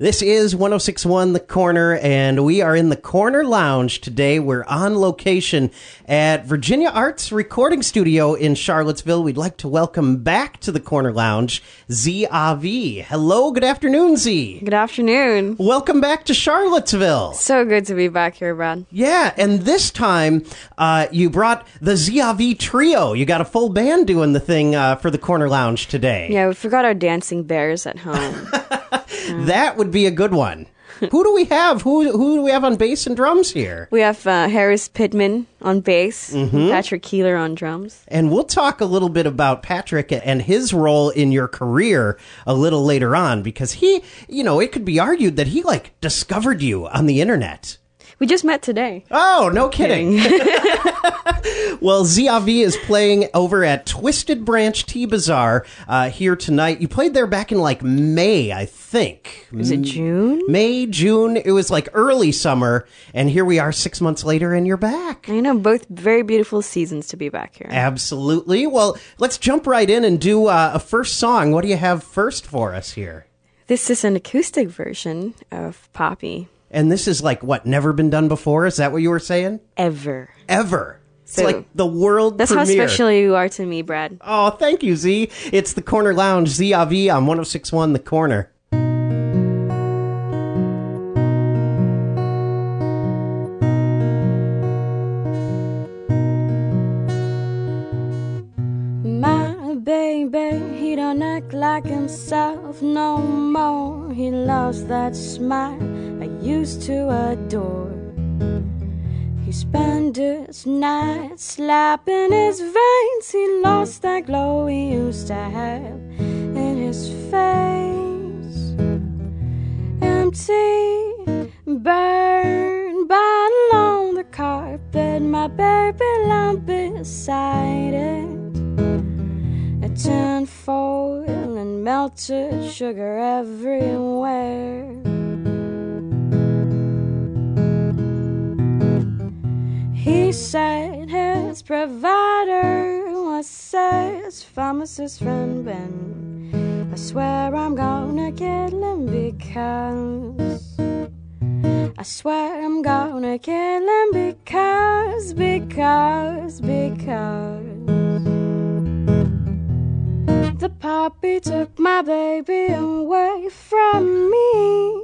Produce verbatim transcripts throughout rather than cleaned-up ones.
This is one oh six point one The Corner, and we are in the Corner Lounge today. We're on location at Virginia Arts Recording Studio in Charlottesville. We'd like to welcome back to the Corner Lounge, Z Avi. Hello, good afternoon, Z. Good afternoon. Welcome back to Charlottesville. So good to be back here, Brad. Yeah, and this time uh, you brought the Z Avi Trio. You got a full band doing the thing uh, for the Corner Lounge today. Yeah, we forgot our dancing bears at home. That would be a good one. Who do we have? Who who do we have on bass and drums here? We have uh, Harris Pittman on bass, Mm-hmm. and Patrick Keeler on drums. And we'll talk a little bit about Patrick and his role in your career a little later on, because he, you know, it could be argued that he, like, discovered you on the internet. We just met today. Oh, no kidding. Well, Z A V is playing over at Twisted Branch Tea Bazaar uh, here tonight. You played there back in, like, May, I think. Is it June? May, June. It was, like, early summer, and here we are six months later, and you're back. I know, both very beautiful seasons to be back here. Absolutely. Well, let's jump right in and do uh, a first song. What do you have first for us here? This is an acoustic version of Poppy. And this is like, what, never been done before? Is that what you were saying? Ever. Ever. It's So, like the world That's premiere. how special you are to me, Brad. Oh, thank you, Z. It's the Corner Lounge, Z A V on one oh six point one The Corner. My baby, he don't act like himself no more. He lost that smile I used to adore. He spent his nights slapping his veins. He lost that glow he used to have in his face. Empty, burned bottle on the carpet. My baby lying beside it. A tin foil and melted sugar everywhere. He said his provider was his pharmacist friend Ben. I swear I'm gonna kill him because I swear I'm gonna kill him because, because, because the puppy took my baby away from me.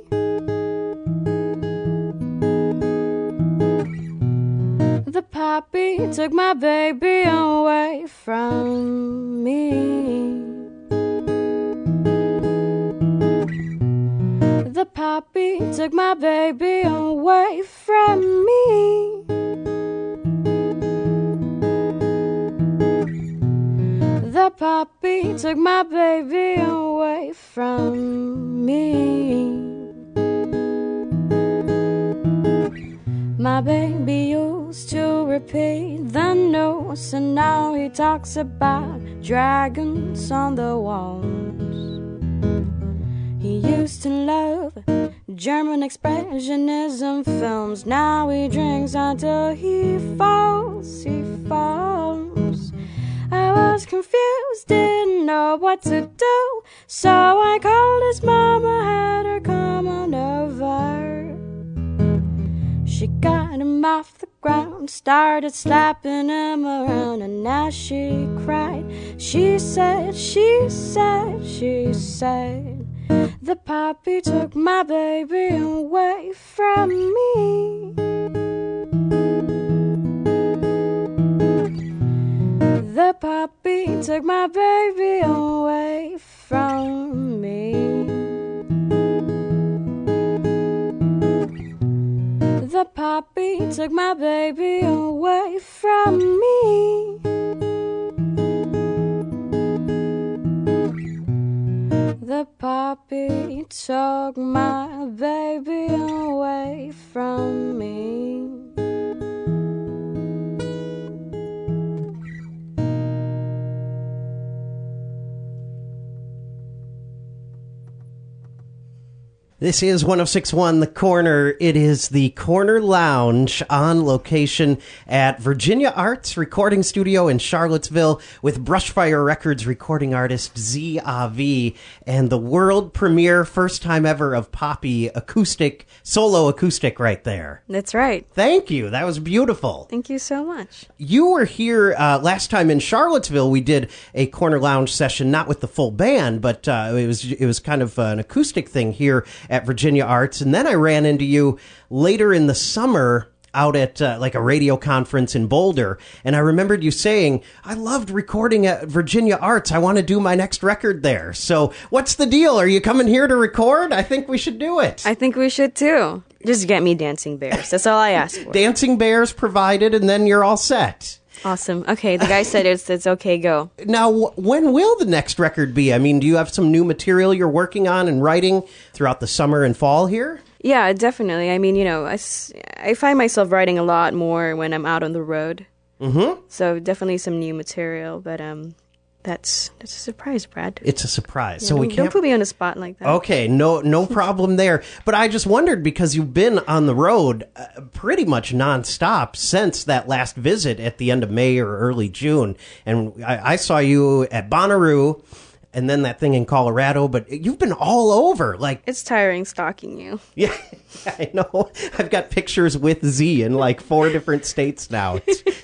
The puppy took my baby away from me. The puppy took my baby away from me. The puppy took my baby away from me. My baby used to repeat the news, and now he talks about dragons on the walls. He used to love German expressionism films. Now he drinks until he falls, he falls. I was confused, didn't know what to do, so I called his mama, had her come on over. She got him off the ground, started slapping him around, and as she cried, she said, she said, she said, the puppy took my baby away from me. The puppy took my baby away from me. The puppy took my baby away from me. The puppy took my baby away from me. This is one oh six point one The Corner. It is the Corner Lounge on location at Virginia Arts Recording Studio in Charlottesville with Brushfire Records recording artist Z A V and the world premiere, first time ever, of Poppy acoustic, solo acoustic right there. That's right. Thank you. That was beautiful. Thank you so much. You were here uh, last time in Charlottesville. We did a Corner Lounge session, not with the full band, but uh, it was it was kind of an acoustic thing here at Virginia Arts. And then I ran into you later in the summer out at uh, like a radio conference in Boulder. And I remembered you saying, I loved recording at Virginia Arts. I want to do my next record there. So what's the deal? Are you coming here to record? I think we should do it. I think we should too. Just get me Dancing Bears. That's all I ask for. Dancing Bears provided, and then you're all set. Awesome. Okay, the guy said it's it's okay, go. Now, when will the next record be? I mean, do you have some new material you're working on and writing throughout the summer and fall here? Yeah, definitely. I mean, you know, I, I find myself writing a lot more when I'm out on the road. Mm-hmm. So definitely some new material, but um, that's that's a surprise, Brad. It's a surprise. Yeah, so we don't, can't don't put me on the spot like that. Okay, no no problem there. But I just wondered, because you've been on the road uh, pretty much nonstop since that last visit at the end of May or early June. And I, I saw you at Bonnaroo and then that thing in Colorado, but you've been all over. Like, it's tiring stalking you. Yeah, I know. I've got pictures with Z in like four different states now.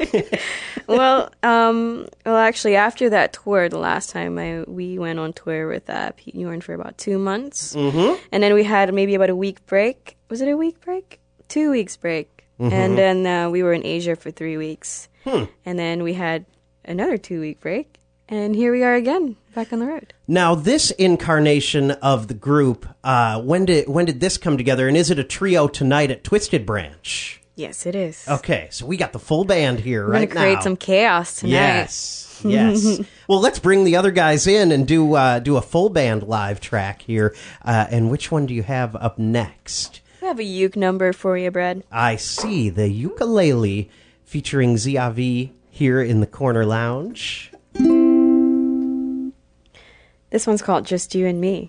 well, um, well, actually, after that tour, the last time I we went on tour with uh, Pete Yorn for about two months, mm-hmm. and then we had maybe about a week break. Was it a week break? Two weeks break, mm-hmm. and then uh, we were in Asia for three weeks, hmm. and then we had another two week break. And here we are again, back on the road. Now, this incarnation of the group, uh, when did when did this come together? And is it a trio tonight at Twisted Branch? Yes, it is. Okay, so we got the full band here We're right gonna create now. some chaos tonight. Yes, yes. Well, let's bring the other guys in and do uh, do a full band live track here. Uh, and which one do you have up next? I have a uke number for you, Brad. I see, the ukulele featuring Z A V here in the Corner Lounge. This one's called Just You and Me.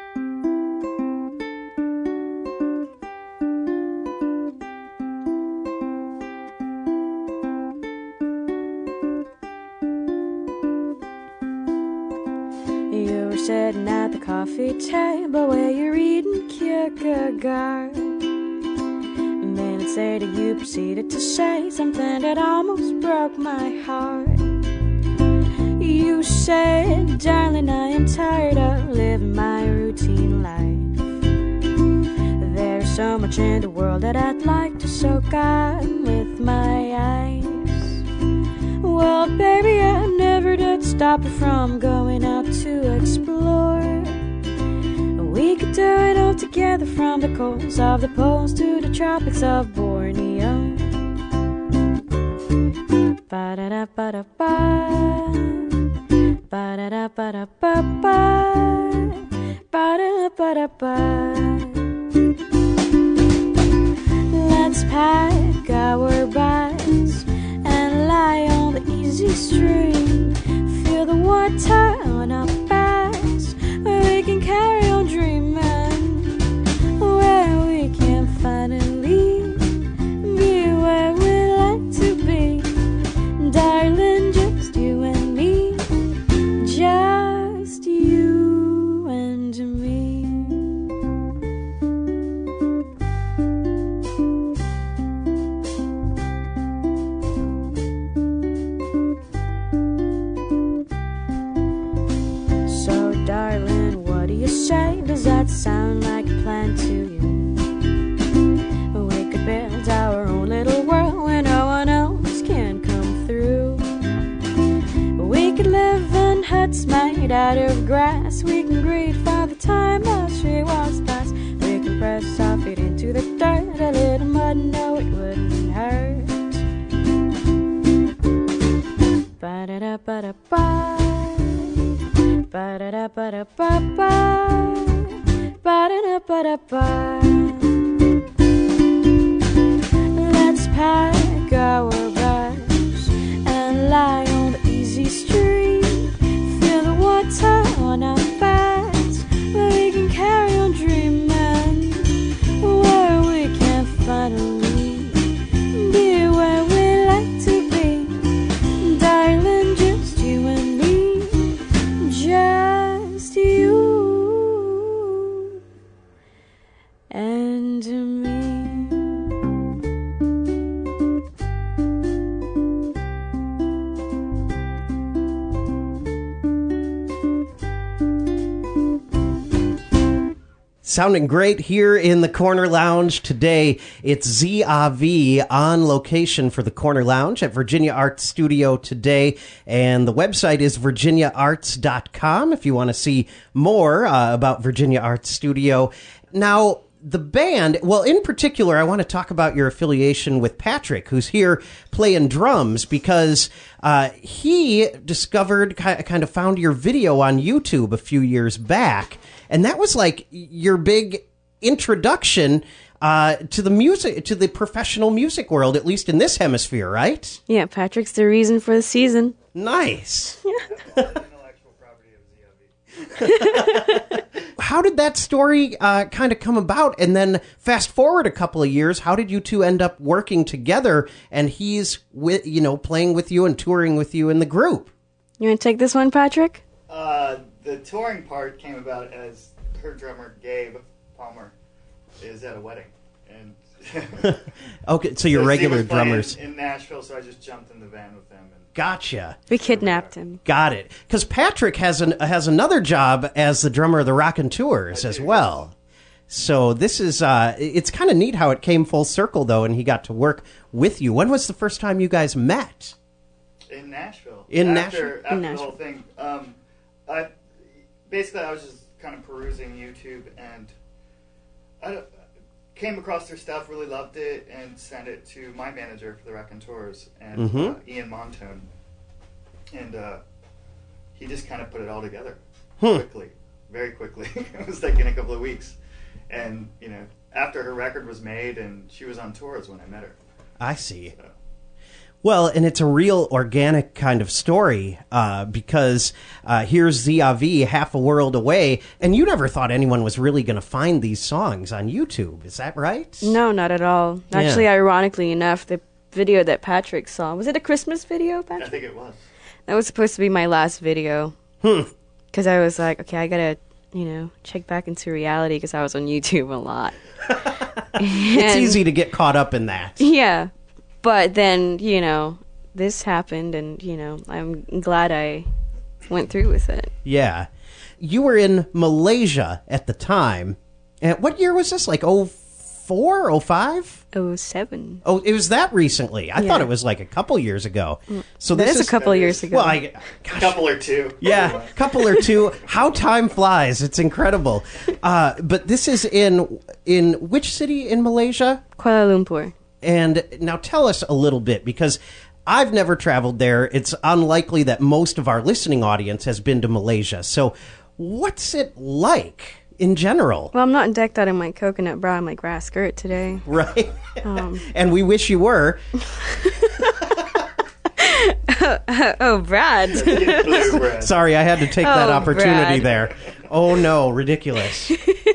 You were sitting at the coffee table where you're reading Kierkegaard. Minutes later you proceeded to say something that almost broke my heart. You said, darling, I am tired of living my routine life. There's so much in the world that I'd like to soak on with my eyes. Well, baby, I never did stop you from going out to explore. We could do it all together, from the coast of the poles to the tropics of Borneo. Ba-da-da-ba-da-ba. Ba-da-da-ba-da-ba-ba. Ba-da-da-ba-da-ba. Let's pack our bags and lie on the easy stream. Feel the water on our backs, where we can carry on dreaming, where we can finally be where we like to be. Darling, just you and me. Just you and me. So, darling, what do you say? Does that sound like a plan to you? We could build our own little world where no one else can come through. We could live in huts made out of grass. We can greet for the time as she walks past. We can press our feet into the dirt, a little mud, no, it wouldn't hurt. Ba-da-da-ba-da-ba. Ba-da-da-ba-da-ba-ba. Ba-da-da-ba-da-ba. Let's pack our bags and lie on the easy street. Feel the water on our backs, where we can carry on dreaming, and me. Sounding great here in the Corner Lounge today. It's Z A V on location for the Corner Lounge at Virginia Arts Studio today. And the website is virginia arts dot com if you want to see more uh, about Virginia Arts Studio. Now, the band, well, in particular, I want to talk about your affiliation with Patrick, who's here playing drums, because uh, he discovered, kind of found your video on YouTube a few years back. And that was like your big introduction uh, to the music, to the professional music world, at least in this hemisphere, right? Yeah, Patrick's the reason for the season. Nice. Intellectual property of Z A V. How did that story uh, kind of come about? And then fast forward a couple of years, how did you two end up working together? And he's with, you know, playing with you and touring with you in the group. You want to take this one, Patrick? Uh, the touring part came about as her drummer, Gabe Palmer, is at a wedding. And Okay, so your so regular he was playing drummers. in Nashville, so I just jumped in the van with them. And Gotcha. We kidnapped him. Got it. Because Patrick has an has another job as the drummer of the Rockin' Tours I as do. well. So this is uh, it's kind of neat how it came full circle though, and he got to work with you. When was the first time you guys met? in Nashville. In after, Nashville? After In the Nashville. whole thing. Um, I, basically, I was just kind of perusing YouTube, and I came across their stuff, really loved it, and sent it to my manager for the Rockin' Tours, and Mhm. uh, Ian Montone. And uh, he just kind of put it all together Hmm. quickly, very quickly. It was like in a couple of weeks. And, you know, after her record was made and she was on tours when I met her. I see. So. Well, and it's a real organic kind of story uh, because uh, here's Z A V, half a world away, and you never thought anyone was really going to find these songs on YouTube. Is that right? No, not at all. Yeah. Actually, ironically enough, the video that Patrick saw, was it a Christmas video, I Patrick? think it was. That was supposed to be my last video. Hmm. Because I was like, okay, I gotta, you know, check back into reality because I was on YouTube a lot. It's And- easy to get caught up in that. Yeah. But then, you know, this happened and, you know, I'm glad I went through with it. Yeah. You were in Malaysia at the time. And what year was this? Like oh four, oh five? oh seven. Oh, it was that recently. I Yeah. thought it was like a couple years ago. So That this is a couple that of years is- ago. Well, I, A gosh, couple or two. yeah, a couple or two. How time flies. It's incredible. Uh, but this is in in which city in Malaysia? Kuala Lumpur. And now tell us a little bit, because I've never traveled there. It's unlikely that most of our listening audience has been to Malaysia. So what's it like in general? Well, I'm not decked out in my coconut bra and my grass skirt today. Right? Um, And we wish you were. oh, Brad. Blue bread. Sorry, I had to take that Oh, opportunity Brad. there. Oh, no, ridiculous.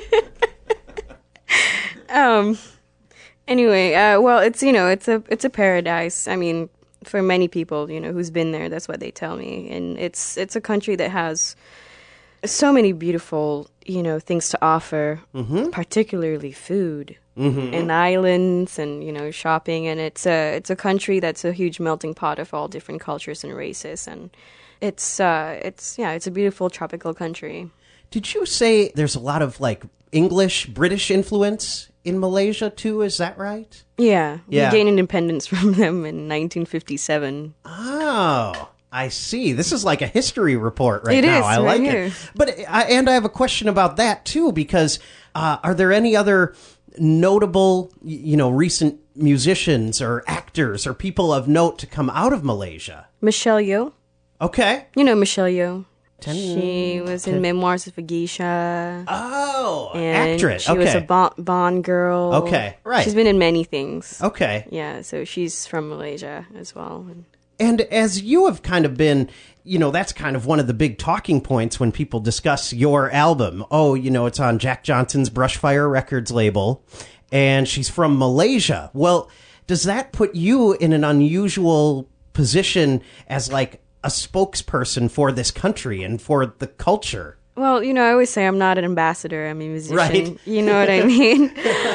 um. Anyway, uh, well, it's you know, it's a it's a paradise. I mean, for many people, you know, who's been there, that's what they tell me, and it's it's a country that has so many beautiful, you know, things to offer, Mm-hmm. particularly food Mm-hmm. and islands, and you know, shopping. And it's a it's a country that's a huge melting pot of all different cultures and races, and it's uh, it's yeah, it's a beautiful tropical country. Did you say there's a lot of like English, British influence in Malaysia too? Is that right? Yeah, Yeah. we gained independence from them in nineteen fifty-seven. Oh, I see. This is like a history report right It now. is, I right like here. it. But I, and I have a question about that too, because uh, are there any other notable, y- you know, recent musicians or actors or people of note to come out of Malaysia? Michelle Yeoh, Okay. you know Michelle Yeoh. Ten- She was in Memoirs of a Geisha. Oh, And actress. She okay. was a Bond, Bond girl. Okay, right. She's been in many things. Okay. Yeah, so she's from Malaysia as well. And And as you have kind of been, you know, that's kind of one of the big talking points when people discuss your album. Oh, you know, it's on Jack Johnson's Brushfire Records label, and she's from Malaysia. Well, does that put you in an unusual position as like a spokesperson for this country and for the culture? Well, you know, I always say I'm not an ambassador. I'm a musician. Right. You know what I mean?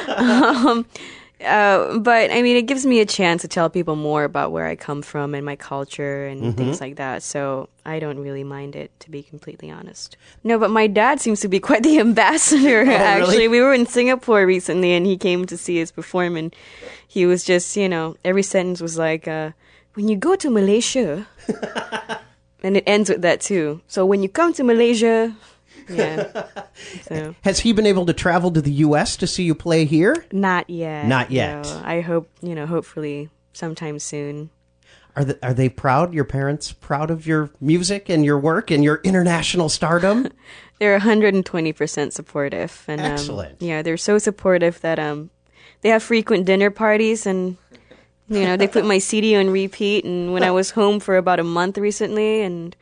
um, uh, but, I mean, it gives me a chance to tell people more about where I come from and my culture and mm-hmm. things like that. So I don't really mind it, to be completely honest. No, but my dad seems to be quite the ambassador, oh, actually. Really? We were in Singapore recently, and he came to see us perform, and he was just, you know, every sentence was like, uh, when you go to Malaysia... And it ends with that, too. So when you come to Malaysia, yeah. So. Has he been able to travel to the U S to see you play here? Not yet. Not yet. No. I hope, you know, hopefully sometime soon. Are they, are they proud, your parents, proud of your music and your work and your international stardom? They're one hundred twenty percent supportive. And, Excellent. Um, yeah, they're so supportive that um, they have frequent dinner parties and... You know, they put my C D on repeat, and when I was home for about a month recently, and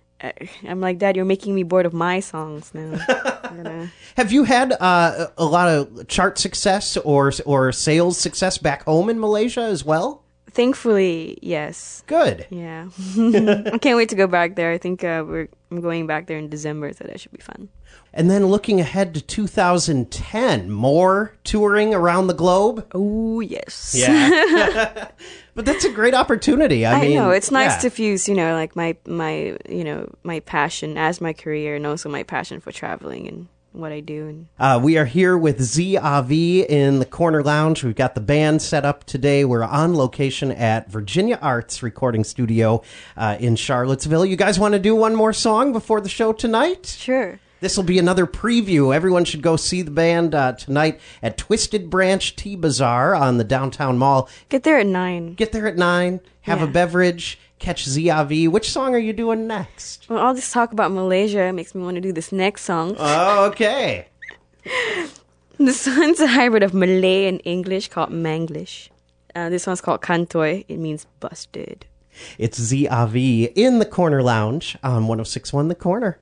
I'm like, Dad, you're making me bored of my songs now. You know? Have you had uh, a lot of chart success or or sales success back home in Malaysia as well? Thankfully, yes. Good. Yeah. I can't wait to go back there. I think uh, we're I'm going back there in December, so that should be fun. And then looking ahead to two thousand ten, more touring around the globe? Oh, yes. Yeah. But that's a great opportunity. I, I mean, know. It's nice yeah. to fuse, you know, like my, my, you know, my passion as my career and also my passion for traveling and what I do. And uh, we are here with Z A V in the Corner Lounge. We've got the band set up today. We're on location at Virginia Arts Recording Studio uh, in Charlottesville. You guys want to do one more song before the show tonight? Sure. This will be another preview. Everyone should go see the band uh, tonight at Twisted Branch Tea Bazaar on the downtown mall. Get there at nine. Get there at nine, have yeah. a beverage, catch Z A V. Which song are you doing next? Well, all this talk about Malaysia makes me want to do this next song. Oh, okay. This one's a hybrid of Malay and English called Manglish. Uh, this one's called Kantoi. It means busted. It's Z A V in the Corner Lounge on one oh six point one The Corner.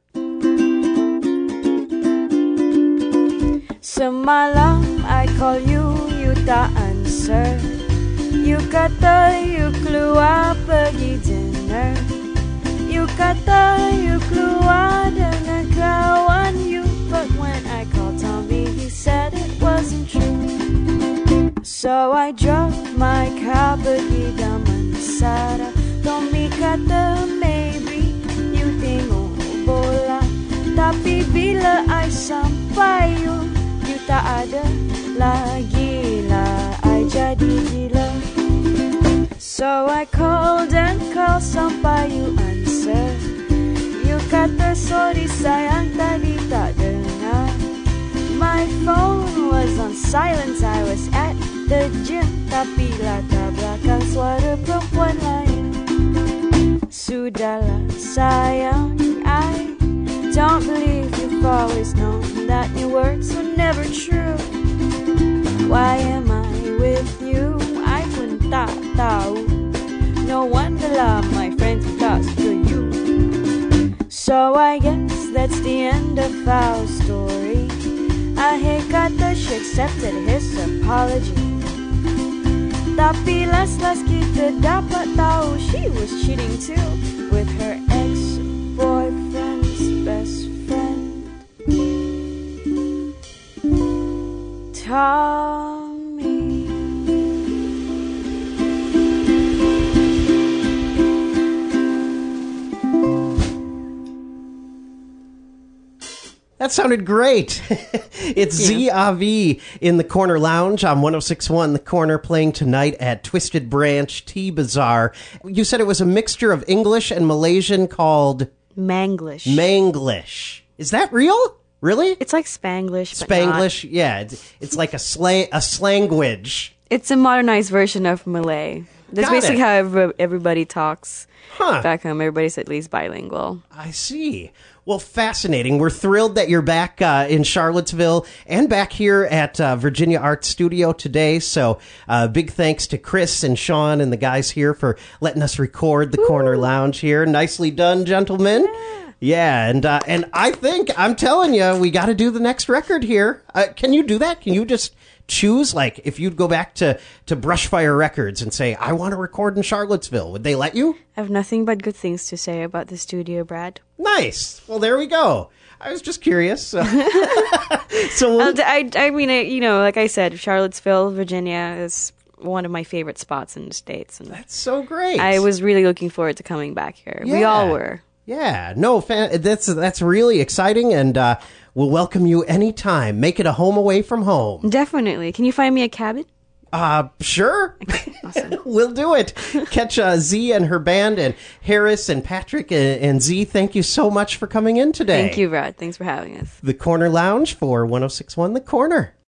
Semalam I call you, you tak answer. You kata you keluar pergi dinner. You kata you keluar dengan kawan you. But when I called Tommy, he said it wasn't true. So I drove my car pergi Damansara. Tommy kata maybe you tengok bola. Tapi bila I sampai you, you tak ada lagi lah, I jadi gila. So I called and called sampai you answer. You kata sorry sayang tadi tak dengar. My phone was on silent, I was at the gym. Tapi latar belakang suara perempuan lain. Sudahlah sayang, I don't believe you've always known that your words were never true. Why am I with you? I pun tak tahu. No wonder lah my friends tak suka you. So I guess that's the end of our story. Akhir kata she accepted his apology. Tapi last-last kita dapat tahu she was cheating too with her ex-boyfriend's best friend, Tommy. That sounded great. It's Z A V in the Corner Lounge on one oh six point one The Corner, playing tonight at Twisted Branch Tea Bazaar. You said it was a mixture of English and Malaysian called... Manglish. Manglish. Is that real? Really? It's like Spanglish, but Spanglish, not. yeah. It's, it's like a slang, a slangwage. It's a modernized version of Malay. That's Got basically it. how every- everybody talks Huh. back home. Everybody's at least bilingual. I see. Well, fascinating. We're thrilled that you're back uh, in Charlottesville and back here at uh, Virginia Arts Studio today. So uh, big thanks to Chris and Sean and the guys here for letting us record the Ooh. Corner Lounge here. Nicely done, gentlemen. Yeah. Yeah, and uh, and I think, I'm telling you, we got to do the next record here. Uh, can you do that? Can you just choose, like, if you'd go back to, to Brushfire Records and say, I want to record in Charlottesville, would they let you? I have nothing but good things to say about the studio, Brad. Nice. Well, there we go. I was just curious. So, so we'll, I, I mean, I, you know, like I said, Charlottesville, Virginia is one of my favorite spots in the States. And that's so great. I was really looking forward to coming back here. Yeah. We all were. Yeah, no, fan, that's that's really exciting, and uh, we'll welcome you anytime. Make it a home away from home. Definitely. Can you find me a cabin? Uh, sure. Awesome. We'll do it. Catch uh, Z and her band, and Harris and Patrick and, and Z, thank you so much for coming in today. Thank you, Rod. Thanks for having us. The Corner Lounge for one oh six point one The Corner.